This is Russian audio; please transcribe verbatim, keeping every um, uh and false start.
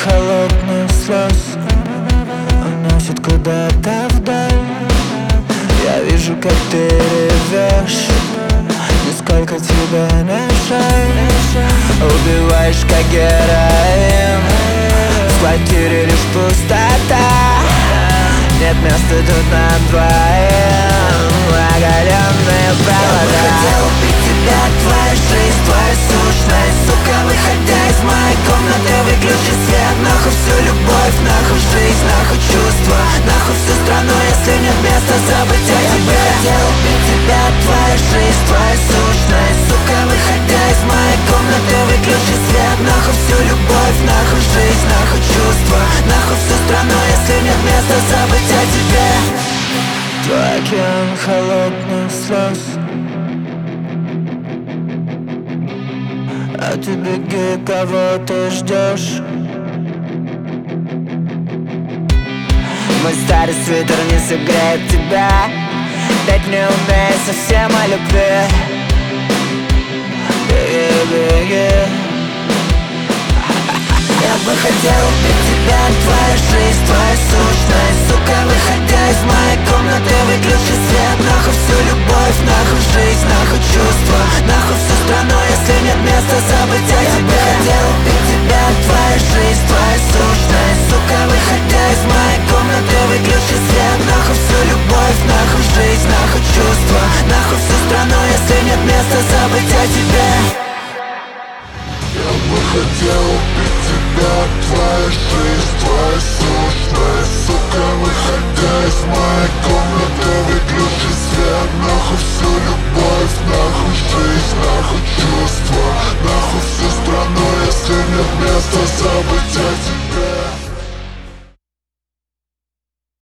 холодных слез уносит куда-то вдаль. Я вижу, как ты ревешь, нисколько тебе не жаль. Убиваешь, как героин, в квартире лишь пустота. Нет места тут на двоим, оголенные провода. Я бы хотел убить тебя, твоя жизнь, твоя сущность. Сука, выходя из моей комнаты, выключи свет. Нахуй всю любовь, нахуй жизнь, нахуй чувства, нахуй всю страну, если нет места забыть о тебе. Я бы хотел убить тебя, твоя жизнь, твоя сущность. Сука, выходя из моей комнаты, выключи свет. Нахуй всю любовь, нахуй жизнь, нахуй чувства, нахуй всю страну, если нет места забыть о тебе. Твой океан холодных слез, а ты беги, кого ты ждешь. Мой старый свитер не согреет тебя, дать не умеет совсем о любви. Беги, беги. Я бы хотел убить тебя, твоя жизнь, твоя сущность. Сука, выходя из моей комнаты, выключи свет. Нахуй всю любовь, нахуй жизнь, нахуй чувства, нахуй всю страну, если нет места забыть о тебе. Я бы хотел убить тебя, твоя жизнь, твоя сущность. Сука, выходя из моей комнаты, выключи свет. Нахуй всю любовь, нахуй жизнь, нахуй чувства, нахуй всю страну, если нет места забыть о тебе. Я бы хотел убить тебя, твоя жизнь, твоя сущность. Сука, выходя из моей комнаты, выключи свет. Нахуй всю любовь, нахуй жизнь, нахуй чувства, нахуй всю страну, если нет места забыть о тебе.